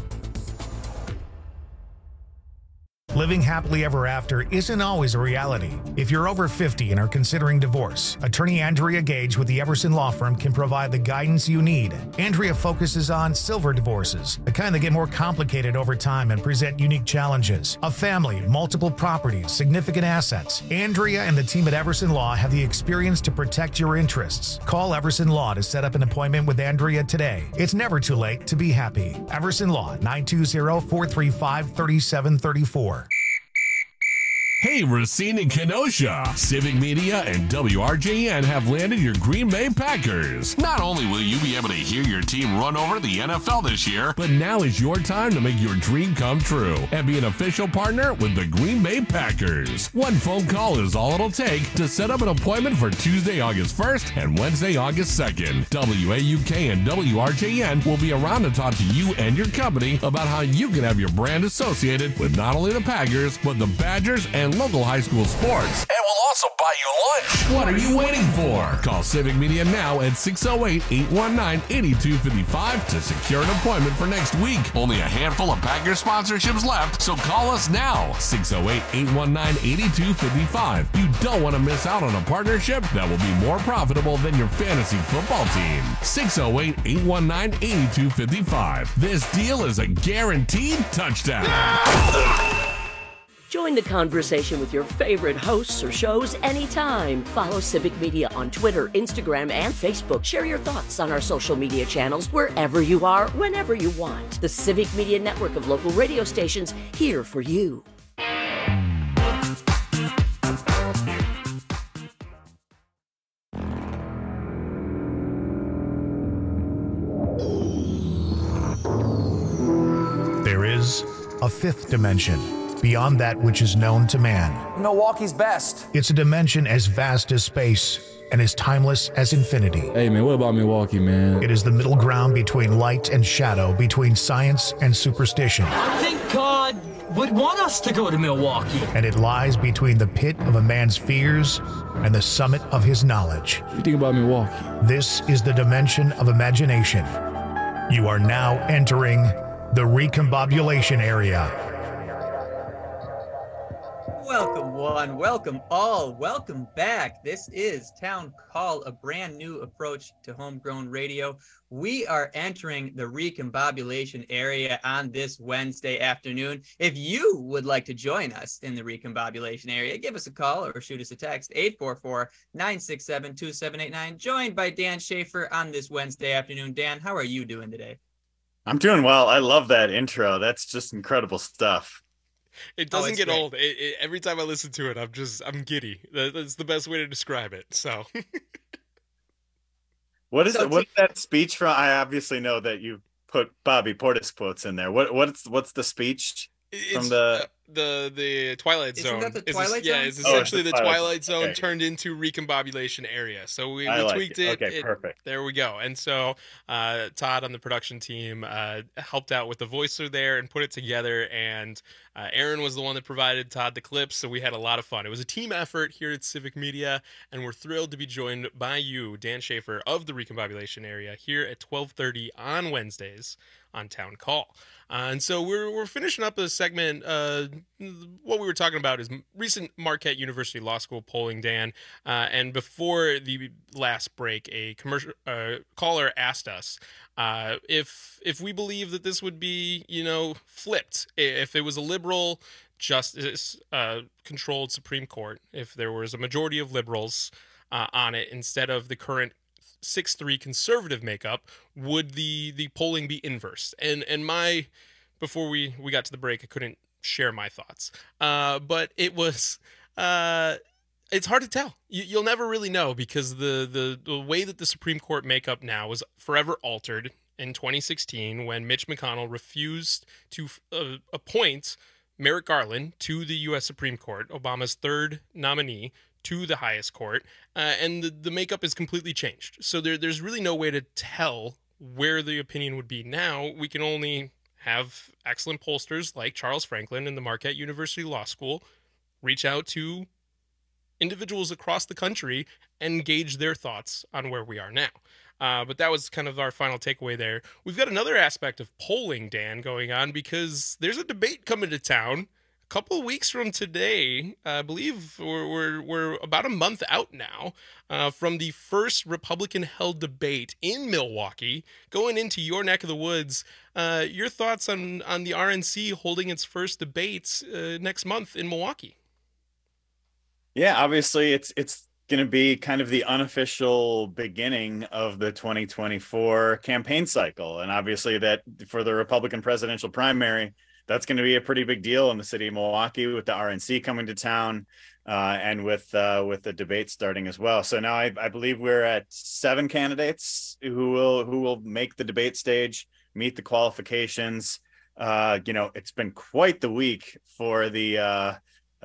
Living happily ever after isn't always a reality. If you're over 50 and are considering divorce, attorney Andrea Gage with the Everson Law Firm can provide the guidance you need. Andrea focuses on silver divorces, the kind that get more complicated over time and present unique challenges. A family, multiple properties, significant assets. Andrea and the team at Everson Law have the experience to protect your interests. Call Everson Law to set up an appointment with Andrea today. It's never too late to be happy. Everson Law, 920-435-3734. Hey, Racine and Kenosha. Civic Media and WRJN have landed your Green Bay Packers. Not only will you be able to hear your team run over the NFL this year, but now is your time to make your dream come true and be an official partner with the Green Bay Packers. One phone call is all it'll take to set up an appointment for Tuesday, August 1st and Wednesday, August 2nd. WAUK and WRJN will be around to talk to you and your company about how you can have your brand associated with not only the Packers, but the Badgers and local high school sports. And we'll also buy you lunch. What are you waiting for? Call Civic Media now at 608-819-8255 to secure an appointment for next week. Only a handful of Packers sponsorships left, so call us now. 608-819-8255. You don't want to miss out on a partnership that will be more profitable than your fantasy football team. 608-819-8255. This deal is a guaranteed touchdown. Join the conversation with your favorite hosts or shows anytime. Follow Civic Media on Twitter, Instagram, and Facebook. Share your thoughts on our social media channels wherever you are, whenever you want. The Civic Media network of local radio stations here for you. There is a fifth dimension beyond that which is known to man. Milwaukee's best. It's a dimension as vast as space and as timeless as infinity. Hey man, what about Milwaukee, man? It is the middle ground between light and shadow, between science and superstition. I think God would want us to go to Milwaukee. And it lies between the pit of a man's fears and the summit of his knowledge. What do you think about Milwaukee? This is the dimension of imagination. You are now entering the recombobulation area. Welcome one, welcome all, welcome back. This is Town Call, a brand new approach to homegrown radio. We are entering the recombobulation area on this Wednesday afternoon. If you would like to join us in the recombobulation area, give us a call or shoot us a text, 844-967-2789. Joined by Dan Schaefer on this Wednesday afternoon. Dan, how are you doing today? I'm doing well. I love that intro. That's just incredible stuff. It doesn't get old. Every time I listen to it, I'm giddy. That's the best way to describe it. So, what's that speech from? I obviously know that you put Bobby Portis quotes in there. What's the speech from the Twilight Zone? Isn't that the Twilight Zone? Yeah, it's essentially the Twilight Zone okay. turned into recombobulation area. So we tweaked it. Okay, perfect. There we go. And so Todd on the production team helped out with the voicer there and put it together. And Aaron was the one that provided Todd the clips. So we had a lot of fun. It was a team effort here at Civic Media, and we're thrilled to be joined by you, Dan Schaefer of the recombobulation area, here at 12:30 on Wednesdays on Town Call. And so we're finishing up a segment. What we were talking about is recent Marquette University Law School polling, Dan. And before the last break, a caller asked us if we believe that this would be, flipped. If it was a liberal justice controlled Supreme Court, if there was a majority of liberals on it instead of the current 6-3 conservative makeup, would the polling be inverse? And before we got to the break, I couldn't share my thoughts. But it was it's hard to tell. You'll never really know, because the way that the Supreme Court makeup now was forever altered in 2016 when Mitch McConnell refused to appoint Merrick Garland to the U.S. Supreme Court, Obama's third nominee, to the highest court, and the makeup is completely changed. So there's really no way to tell where the opinion would be now. We can only have excellent pollsters like Charles Franklin and the Marquette University Law School reach out to individuals across the country and gauge their thoughts on where we are now. But that was kind of our final takeaway there. We've got another aspect of polling, Dan, going on, because there's a debate coming to town couple of weeks from today. I believe we're about a month out now from the first Republican-held debate in Milwaukee, going into your neck of the woods. Your thoughts on the RNC holding its first debates next month in Milwaukee? Yeah, obviously it's going to be kind of the unofficial beginning of the 2024 campaign cycle, and obviously that for the Republican presidential primary, that's going to be a pretty big deal in the city of Milwaukee, with the RNC coming to town and with the debate starting as well. So now I believe we're at 7 candidates who will make the debate stage, meet the qualifications. It's been quite the week for the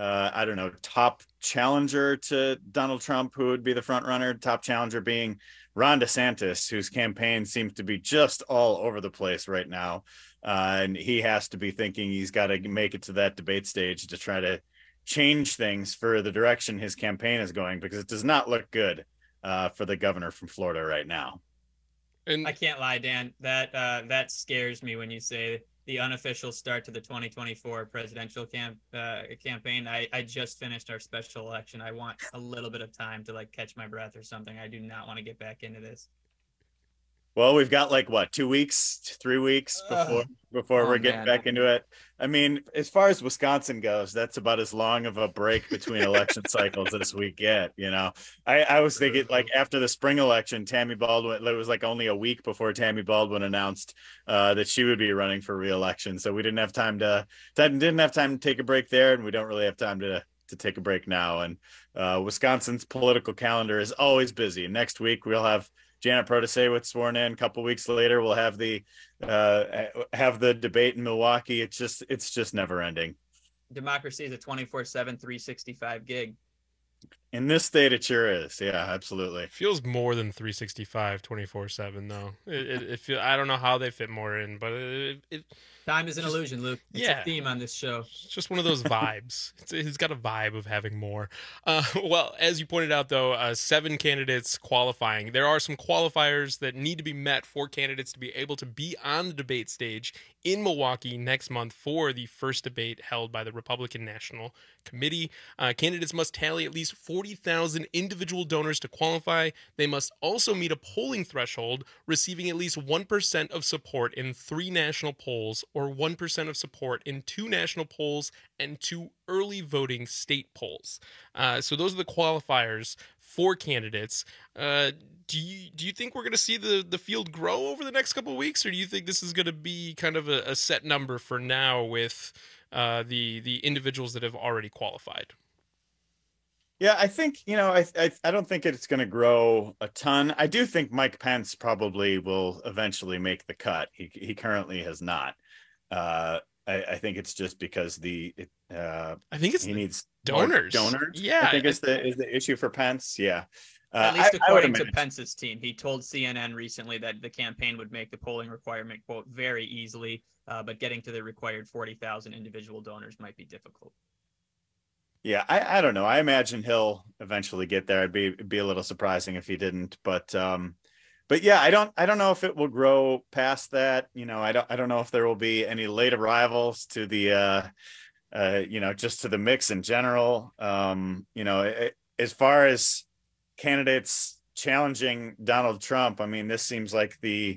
top challenger to Donald Trump, who would be the front runner. Top challenger being Ron DeSantis, whose campaign seems to be just all over the place right now. And he has to be thinking he's got to make it to that debate stage to try to change things for the direction his campaign is going, because it does not look good for the governor from Florida right now. And I can't lie, Dan, that scares me when you say the unofficial start to the 2024 presidential campaign. I just finished our special election. I want a little bit of time to catch my breath or something. I do not want to get back into this. Well, we've got 2 weeks, 3 weeks before we're getting back into it. I mean, as far as Wisconsin goes, that's about as long of a break between election cycles as we get. I was thinking after the spring election, Tammy Baldwin, it was only a week before Tammy Baldwin announced that she would be running for re-election. So we didn't have time to take a break there, and we don't really have time to take a break now. And Wisconsin's political calendar is always busy. Next week we'll have Janet Protasewicz sworn in. A couple weeks later, we'll have the debate in Milwaukee. It's just never ending. Democracy is a 24/7, 365 gig. In this state, it sure is. Yeah, absolutely. It feels more than 365, 24/7 though. It feels, I don't know how they fit more in, but Time is an illusion, Luke. It's a theme on this show. It's just one of those vibes. It's got a vibe of having more. Well, as you pointed out, though, 7 candidates qualifying. There are some qualifiers that need to be met for candidates to be able to be on the debate stage in Milwaukee next month for the first debate held by the Republican National Committee. Candidates must tally at least 40,000 individual donors to qualify. They must also meet a polling threshold, receiving at least 1% of support in 3 national polls or 1% of support in 2 national polls and 2 early voting state polls. So those are the qualifiers for candidates. Do you think we're going to see the field grow over the next couple of weeks, or do you think this is going to be kind of a set number for now with the individuals that have already qualified? Yeah, I think, I don't think it's going to grow a ton. I do think Mike Pence probably will eventually make the cut. He currently has not. I think it's just because I think he needs donors. Yeah, I think is the issue for Pence. Yeah. At least according to Pence's team, he told CNN recently that the campaign would make the polling requirement, quote, very easily, but getting to the required 40,000 individual donors might be difficult. Yeah, I don't know. I imagine he'll eventually get there. It'd be a little surprising if he didn't, but yeah, I don't know if it will grow past that. I don't know if there will be any late arrivals to the just to the mix in general. As far as candidates challenging Donald Trump, I mean, this seems like the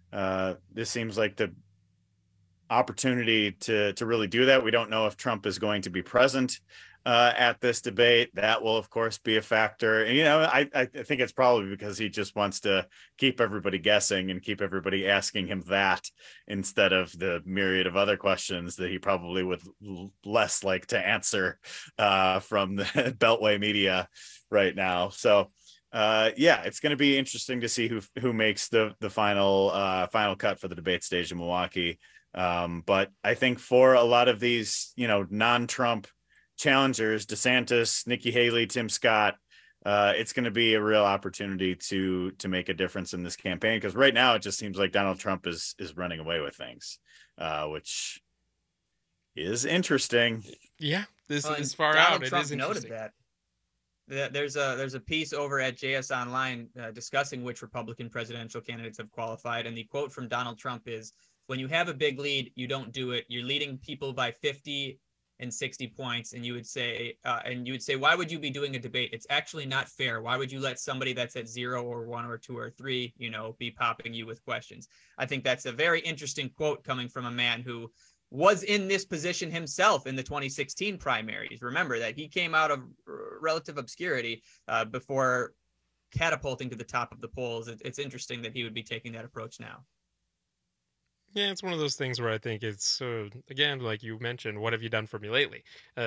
opportunity to really do that. We don't know if Trump is going to be present at this debate. That will, of course, be a factor. And, I think it's probably because he just wants to keep everybody guessing and keep everybody asking him that instead of the myriad of other questions that he probably would less like to answer from the Beltway media right now. So, it's going to be interesting to see who makes the final cut for the debate stage in Milwaukee. But I think for a lot of these, non-Trump challengers, DeSantis, Nikki Haley, Tim Scott, it's going to be a real opportunity to make a difference in this campaign, because right now it just seems like Donald Trump is running away with things, which is interesting. Yeah, this is far Donald out. Trump it is interesting. noted that. There's a piece over at JS Online discussing which Republican presidential candidates have qualified, and the quote from Donald Trump is, "When you have a big lead, you don't do it. You're leading people by 50 and 60 points, and you would say, why would you be doing a debate? It's actually not fair. Why would you let somebody that's at 0 or 1 or 2 or 3, be popping you with questions?" I think that's a very interesting quote coming from a man who was in this position himself in the 2016 primaries. Remember that he came out of relative obscurity before catapulting to the top of the polls. It's interesting that he would be taking that approach now. Yeah, it's one of those things where I think it's, again, like you mentioned, what have you done for me lately?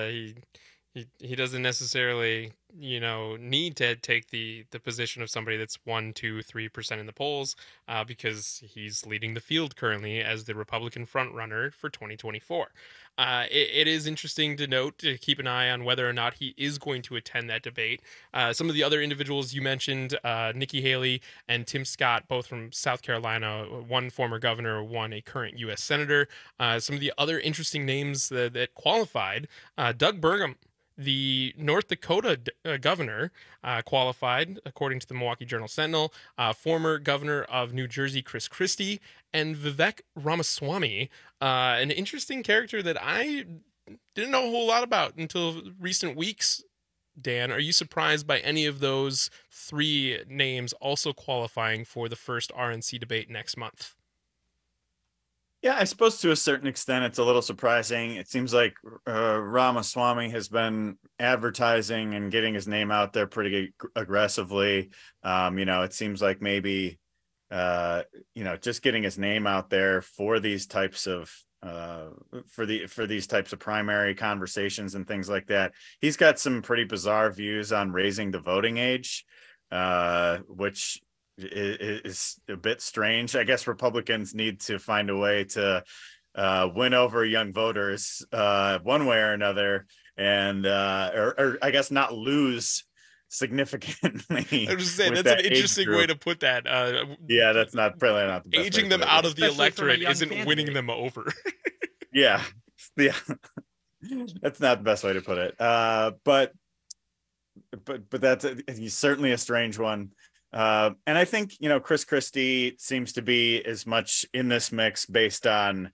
He doesn't necessarily, need to take the position of somebody that's 1, 2, 3% in the polls because he's leading the field currently as the Republican frontrunner for 2024. It is interesting to note, to keep an eye on whether or not he is going to attend that debate. Some of the other individuals you mentioned, Nikki Haley and Tim Scott, both from South Carolina, one former governor, one a current U.S. senator. Some of the other interesting names that qualified, Doug Burgum, the North Dakota governor, qualified, according to the Milwaukee Journal-Sentinel, former governor of New Jersey, Chris Christie, and Vivek Ramaswamy, an interesting character that I didn't know a whole lot about until recent weeks. Dan, are you surprised by any of those 3 names also qualifying for the first RNC debate next month? Yeah, I suppose to a certain extent it's a little surprising. It seems like Ramaswamy has been advertising and getting his name out there pretty aggressively. It seems like maybe, just getting his name out there for these types of these types of primary conversations and things like that. He's got some pretty bizarre views on raising the voting age, which is a bit strange. I guess Republicans need to find a way to win over young voters one way or another, and or I guess not lose significantly. I was just saying, that's an interesting way to put that. Yeah, that's probably not the best aging them out of the electorate isn't winning them over. Yeah. That's not the best way to put it. But that's certainly a strange one. And I think, Chris Christie seems to be as much in this mix based on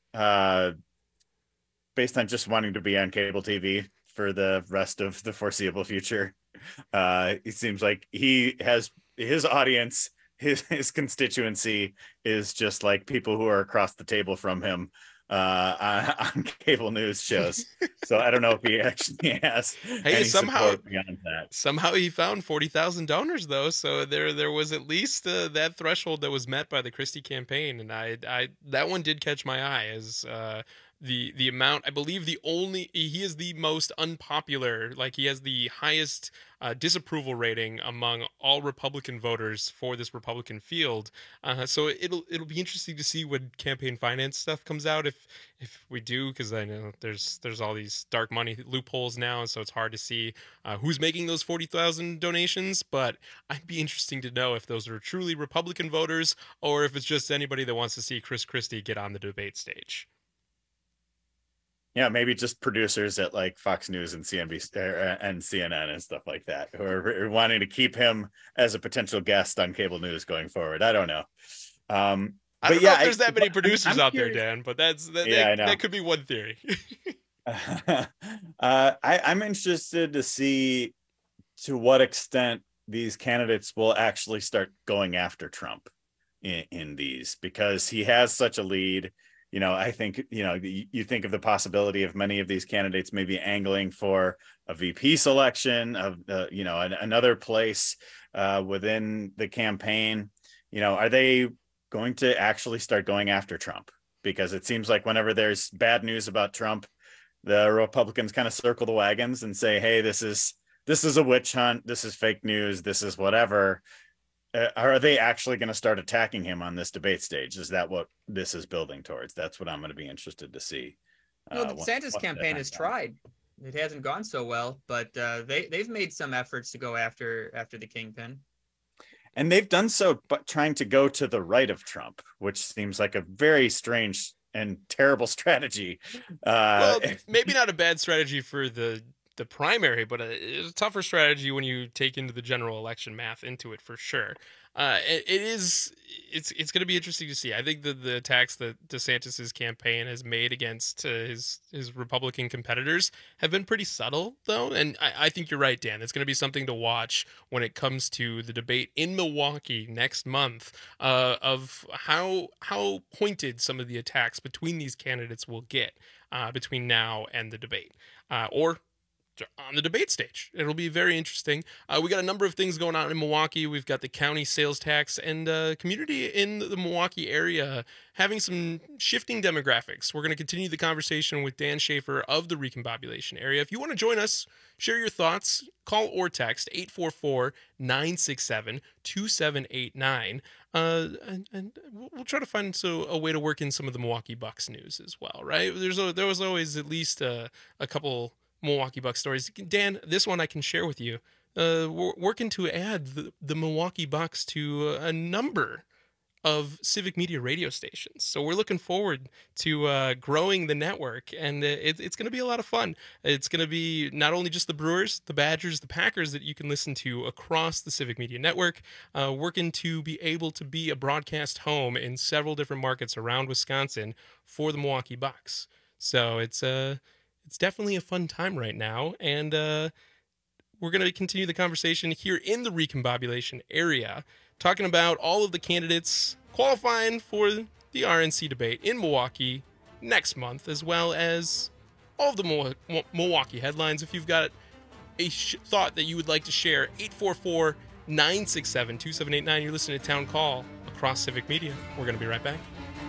just wanting to be on cable TV for the rest of the foreseeable future. It seems like he has his audience, his constituency is just like people who are across the table from him on cable news shows. So I don't know if he actually has any support beyond that. Somehow he found 40,000 donors though, so there was at least that threshold that was met by the Christie campaign, and I that one did catch my eye as the amount. I believe he is the most unpopular, like he has the highest disapproval rating among all Republican voters for this Republican field. So it'll be interesting to see when campaign finance stuff comes out, if we do, because I know there's all these dark money loopholes now, so it's hard to see who's making those 40,000 donations. But I'd be interesting to know if those are truly Republican voters or if it's just anybody that wants to see Chris Christie get on the debate stage. Yeah, maybe just producers at like Fox News and CNBC and CNN and stuff like that, who are wanting to keep him as a potential guest on cable news going forward. I don't know. I don't know if there's that many producers out there, Dan, but that could be one theory. I'm interested to see to what extent these candidates will actually start going after Trump in these, because he has such a lead. I think, you think of the possibility of many of these candidates maybe angling for a VP selection of, another place within the campaign. Are they going to actually start going after Trump? Because it seems like whenever there's bad news about Trump, the Republicans kind of circle the wagons and say, hey, this is a witch hunt. This is fake news. This is whatever. Are they actually going to start attacking him on this debate stage? Is that what this is building towards? That's what I'm going to be interested to see. The DeSantis campaign has tried. It hasn't gone so well, but they've made some efforts to go after the kingpin. And they've done so, but trying to go to the right of Trump, which seems like a very strange and terrible strategy. Well, maybe not a bad strategy for the primary, but it's a tougher strategy when you take into the general election math into it, for sure. It's going to be interesting to see. I think the attacks that DeSantis's campaign has made against his Republican competitors have been pretty subtle, though, and I think you're right, Dan. It's going to be something to watch when it comes to the debate in Milwaukee next month, of how pointed some of the attacks between these candidates will get between now and the debate, or on the debate stage. It'll be very interesting. We got a number of things going on in Milwaukee. We've got the county sales tax and community in the Milwaukee area having some shifting demographics. We're going to continue the conversation with Dan Schaefer of the Recombobulation area. If you want to join us, share your thoughts, call or text 844-967-2789. And we'll try to find a way to work in some of the Milwaukee Bucks news as well, right? There was always at least a couple Milwaukee Bucks stories. Dan, this one I can share with you. We're working to add the Milwaukee Bucks to a number of Civic Media radio stations. So we're looking forward to growing the network, and it's going to be a lot of fun. It's going to be not only just the Brewers, the Badgers, the Packers that you can listen to across the Civic Media network, working to be able to be a broadcast home in several different markets around Wisconsin for the Milwaukee Bucks. So it's definitely a fun time right now, and we're going to continue the conversation here in the Recombobulation area, talking about all of the candidates qualifying for the RNC debate in Milwaukee next month, as well as all of the Milwaukee headlines. If you've got a thought that you would like to share, 844-967-2789. You're listening to Town Call across Civic Media. We're going to be right back.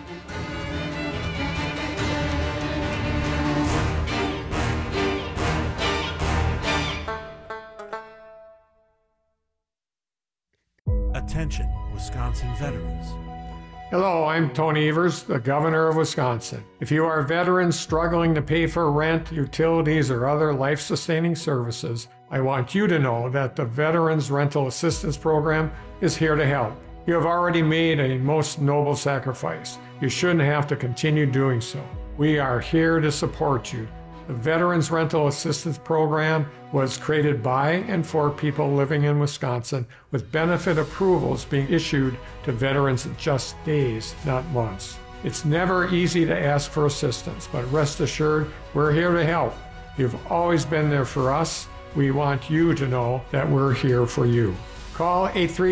Attention, Wisconsin veterans. Hello, I'm Tony Evers, the Governor of Wisconsin. If you are a veteran struggling to pay for rent, utilities, or other life-sustaining services, I want you to know that the Veterans Rental Assistance Program is here to help. You have already made a most noble sacrifice. You shouldn't have to continue doing so. We are here to support you. The Veterans Rental Assistance Program was created by and for people living in Wisconsin, with benefit approvals being issued to veterans in just days, not months. It's never easy to ask for assistance, but rest assured, we're here to help. You've always been there for us. We want you to know that we're here for you. Call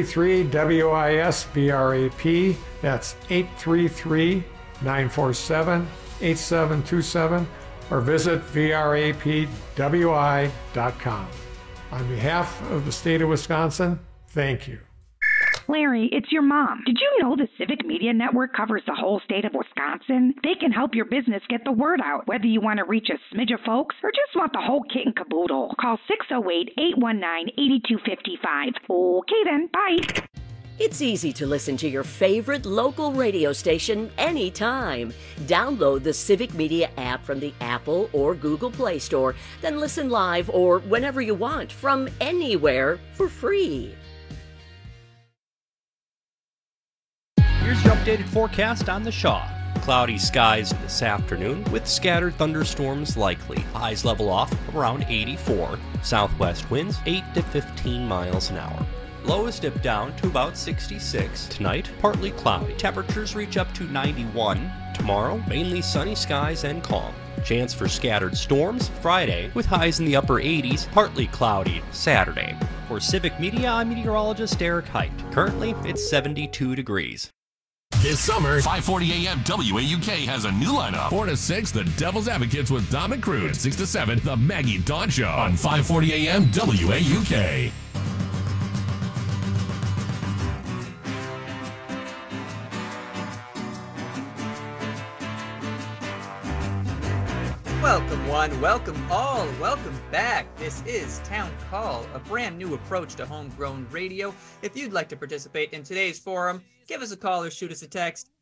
833-WIS-VRAP. That's 833-947-8727. Or visit vrapwi.com. On behalf of the state of Wisconsin, thank you. Larry, it's your mom. Did you know the Civic Media Network covers the whole state of Wisconsin? They can help your business get the word out, whether you want to reach a smidge of folks or just want the whole kit and caboodle. Call 608-819-8255. Okay then, bye. It's easy to listen to your favorite local radio station anytime. Download the Civic Media app from the Apple or Google Play Store, then listen live or whenever you want from anywhere for free. Here's your updated forecast on the Shaw. Cloudy skies this afternoon with scattered thunderstorms likely. Highs level off around 84. Southwest winds 8 to 15 miles an hour. Lows dip down to about 66. Tonight, partly cloudy. Temperatures reach up to 91. Tomorrow, mainly sunny skies and calm. Chance for scattered storms Friday with highs in the upper 80s, partly cloudy Saturday. For Civic Media, I'm meteorologist Eric Height. Currently, it's 72 degrees. This summer, 540 AM WAUK has a new lineup. 4 to 6, the Devil's Advocates with Dom and Crude. 6 to 7, the Maggie Dawn Show on 540 AM WAUK. Welcome one, welcome all, welcome back. This is Town Call, a brand new approach to homegrown radio. If you'd like to participate in today's forum, give us a call or shoot us a text,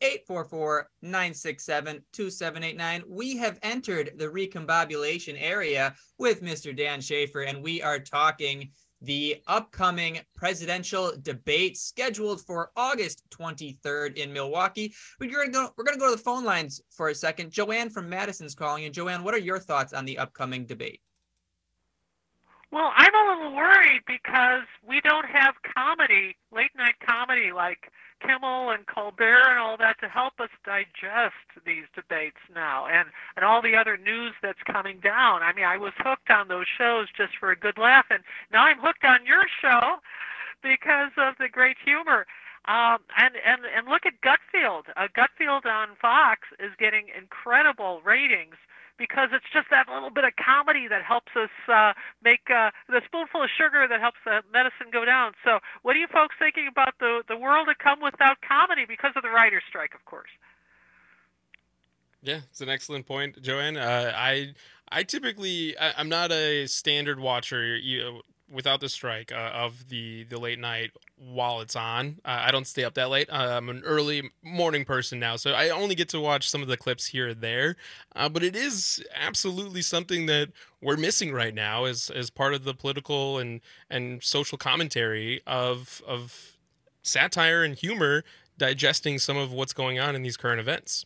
844-967-2789. We have entered the recombobulation area with Mr. Dan Schaefer, and we are talking the upcoming presidential debate scheduled for August 23rd in Milwaukee. We're going to go to the phone lines for a second. Joanne from Madison's calling. And Joanne, what are your thoughts on the upcoming debate? Well, I'm a little worried because we don't have comedy, late night comedy like Kimmel and Colbert and all that to help us digest these debates now and all the other news that's coming down. I mean, I was hooked on those shows just for a good laugh, and now I'm hooked on your show because of the great humor. And look at Gutfield. Gutfield on Fox is getting incredible ratings because it's just that little bit of comedy that helps us make the spoonful of sugar that helps the medicine go down. So what are you folks thinking about the world to come without comedy because of the writer's strike, of course? Yeah, it's an excellent point, Joanne. I typically, I'm not a standard watcher without the strike of the late night while it's on. I don't stay up that late. I'm an early morning person now, so I only get to watch some of the clips here and there. But it is absolutely something that we're missing right now as part of the political and social commentary of satire and humor, digesting some of what's going on in these current events.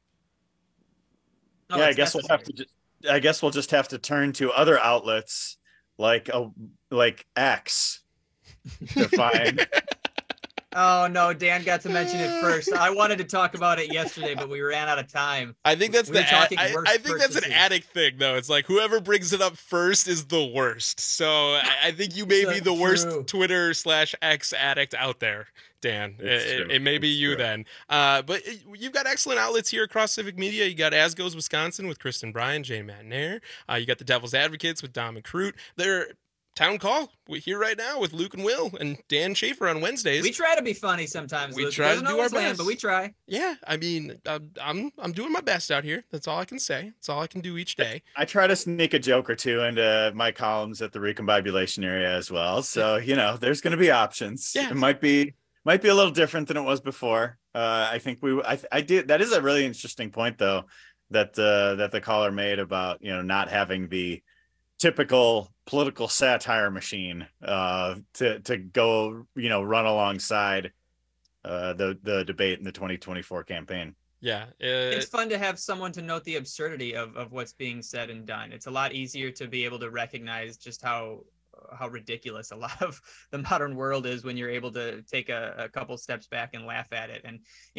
Oh, yeah, I guess we'll just have to turn to other outlets like X to find. Oh no, Dan got to mention it first. I wanted to talk about it yesterday, but we ran out of time. I think that's I think that's an addict thing, though. It's like whoever brings it up first is the worst. So I think you may be the worst Twitter/X addict out there, Dan. It may be you then. But you've got excellent outlets here across Civic Media. You got As Goes Wisconsin with Kristen Bryan, Jane Matnair. You got the Devil's Advocates with Dom and Crute. They're Town Call. We're here right now with Luke and Will and Dan Schaefer on Wednesdays. We try to be funny sometimes. We Luke. try to do our best, land, but we try. Yeah, I mean, I'm doing my best out here. That's all I can say. That's all I can do each day. I try to sneak a joke or two into my columns at the recombobulation area as well. So there's going to be options. Yeah. It might be a little different than it was before. I think I did. That is a really interesting point, though, that the caller made about not having the typical political satire machine to go run alongside the debate in the 2024 campaign. Yeah. It's fun to have someone to note the absurdity of what's being said and done. It's a lot easier to be able to recognize just how ridiculous a lot of the modern world is when you're able to take a couple steps back and laugh at it. And,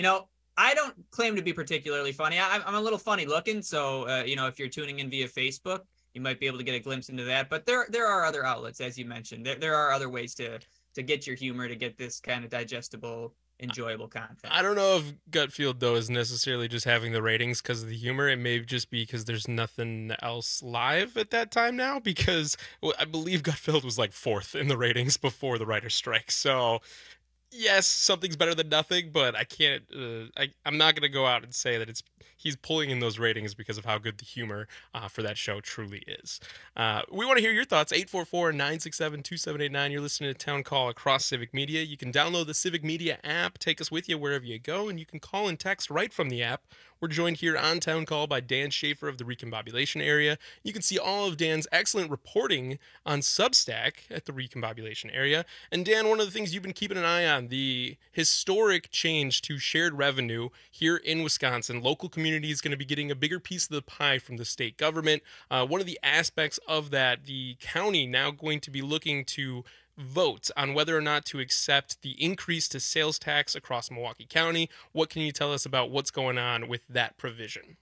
I don't claim to be particularly funny. I'm a little funny looking. So, if you're tuning in via Facebook, you might be able to get a glimpse into that. But there are other outlets, as you mentioned. There are other ways to get your humor, to get this kind of digestible, enjoyable content. I don't know if Gutfield, though, is necessarily just having the ratings because of the humor. It may just be because there's nothing else live at that time now, because I believe Gutfield was like 4th in the ratings before the writer's strike. So yes, something's better than nothing, but I can't. I'm not going to go out and say that he's pulling in those ratings because of how good the humor for that show truly is. We want to hear your thoughts. 844-967-2789. You're listening to Town Call across Civic Media. You can download the Civic Media app, take us with you wherever you go, and you can call and text right from the app. We're joined here on Town Call by Dan Schaefer of the Recombobulation Area. You can see all of Dan's excellent reporting on Substack at the Recombobulation Area. And Dan, one of the things you've been keeping an eye on, the historic change to shared revenue here in Wisconsin. Local community is going to be getting a bigger piece of the pie from the state government. One of the aspects of that, the county now going to be looking to vote on whether or not to accept the increase to sales tax across Milwaukee County. What can you tell us about what's going on with that provision?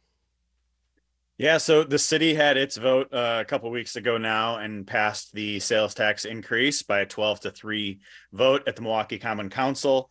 Yeah, so the city had its vote a couple weeks ago now and passed the sales tax increase by a 12-3 vote at the Milwaukee Common Council.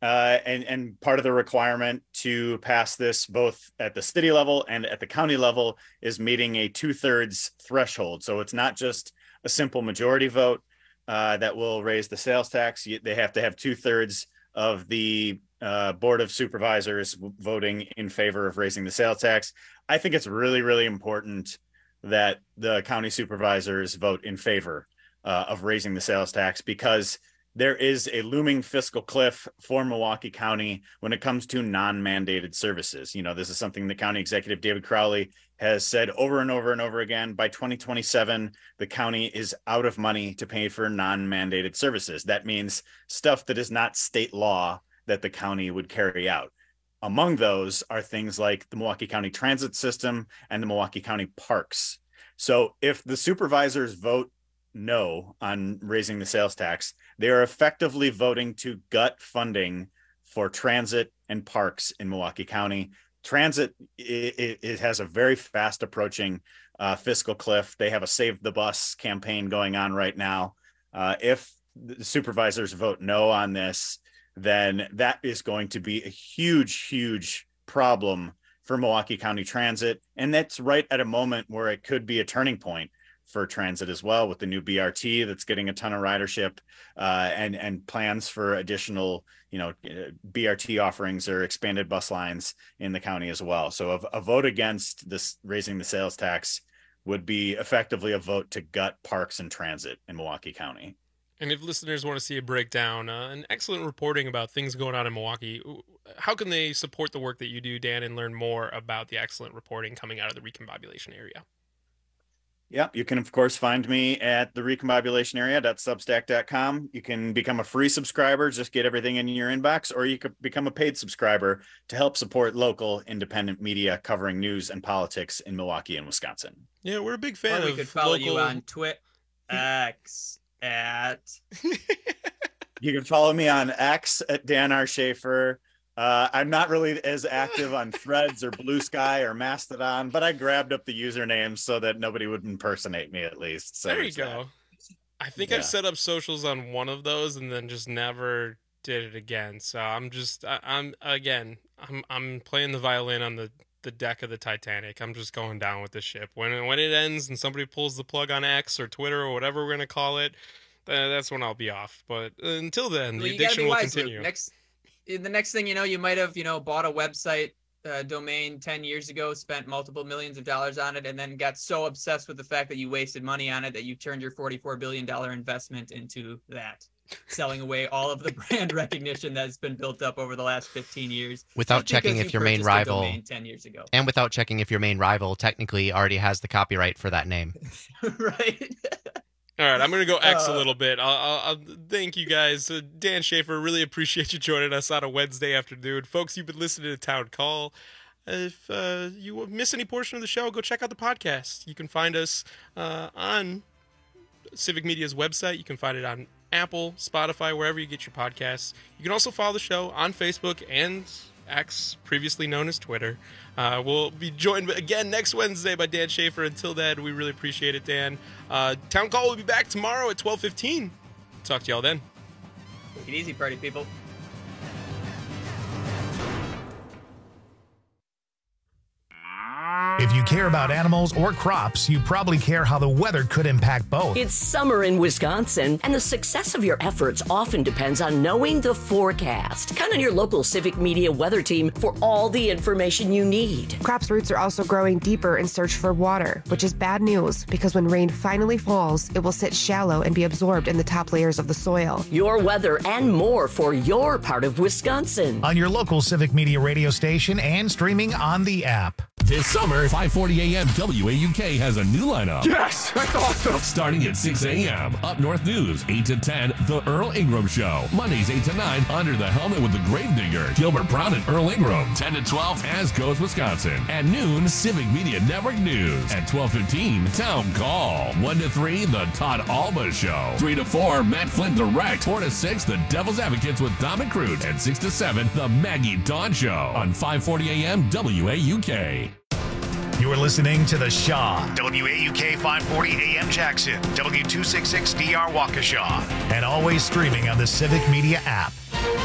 And part of the requirement to pass this both at the city level and at the county level is meeting a 2/3 threshold. So it's not just a simple majority vote that will raise the sales tax. They have to have 2/3 of the Board of Supervisors voting in favor of raising the sales tax. I think it's really, really important that the county supervisors vote in favor of raising the sales tax, because there is a looming fiscal cliff for Milwaukee County when it comes to non-mandated services. This is something the county executive, David Crowley, has said over and over and over again. By 2027, the county is out of money to pay for non-mandated services. That means stuff that is not state law that the county would carry out. Among those are things like the Milwaukee County Transit System and the Milwaukee County Parks. So if the supervisors vote no on raising the sales tax, they are effectively voting to gut funding for transit and parks in Milwaukee County. Transit, it has a very fast approaching fiscal cliff. They have a Save the Bus campaign going on right now. If the supervisors vote no on this, then that is going to be a huge, huge problem for Milwaukee County Transit. And that's right at a moment where it could be a turning point for transit as well, with the new BRT that's getting a ton of ridership and plans for additional, BRT offerings or expanded bus lines in the county as well. So a vote against this raising the sales tax would be effectively a vote to gut parks and transit in Milwaukee County. And if listeners want to see a breakdown, an excellent reporting about things going on in Milwaukee, how can they support the work that you do, Dan, and learn more about the excellent reporting coming out of the Recombobulation Area? Yeah, you can, of course, find me at the recombobulationarea.substack.com. You can become a free subscriber, just get everything in your inbox, or you could become a paid subscriber to help support local independent media covering news and politics in Milwaukee and Wisconsin. Yeah, we're a big fan of we could follow local... you on Twitter X at... You can follow me on X at Dan R. Schaefer. I'm not really as active on Threads or Blue Sky or Mastodon, but I grabbed up the username so that nobody would impersonate me, at least. So there you go. I think I've set up socials on one of those and then just never did it again. So I'm playing the violin on the deck of the Titanic. I'm just going down with the ship. When it ends and somebody pulls the plug on X or Twitter or whatever we're going to call it, that's when I'll be off. But until then, the addiction will continue. The next thing you know, you might have, bought a website domain 10 years ago, spent multiple millions of dollars on it, and then got so obsessed with the fact that you wasted money on it that you turned your $44 billion investment into that, selling away all of the brand recognition that's been built up over the last 15 years. Without checking if your main rival, 10 years ago. And without checking if your main rival technically already has the copyright for that name. Right. All right, I'm going to go X a little bit. I'll thank you guys. Dan Schaefer, really appreciate you joining us on a Wednesday afternoon. Folks, you've been listening to Town Call. if you miss any portion of the show, go check out the podcast. You can find us on Civic Media's website. You can find it on Apple, Spotify, wherever you get your podcasts. You can also follow the show on Facebook and X, previously known as Twitter. We'll be joined again next Wednesday by Dan Schaefer. Until then, we really appreciate it, Dan. Town Call will be back tomorrow at 12:15. Talk to y'all then. Take it easy, party people. If you care about animals or crops, you probably care how the weather could impact both. It's summer in Wisconsin, and the success of your efforts often depends on knowing the forecast. Count on your local Civic Media weather team for all the information you need. Crops' roots are also growing deeper in search for water, which is bad news because when rain finally falls, it will sit shallow and be absorbed in the top layers of the soil. Your weather and more for your part of Wisconsin. On your local Civic Media radio station and streaming on the app. This summer, 540 AM WAUK has a new lineup. Yes, that's awesome. Starting at 6 a.m., Up North News, 8 to 10, The Earl Ingram Show. Mondays, 8 to 9, Under the Helmet with the Gravedigger, Gilbert Brown and Earl Ingram. 10 to 12, As Goes Wisconsin. At noon, Civic Media Network News. At 12:15, Town Call. 1 to 3, The Todd Alba Show. 3 to 4, Matt Flynn Direct. 4 to 6, The Devil's Advocates with Dom and Crute. And 6 to 7, The Maggie Dawn Show. On 540 AM WAUK. You are listening to The Shaw, WAUK 540 AM Jackson, W266DR Waukesha, and always streaming on the Civic Media app.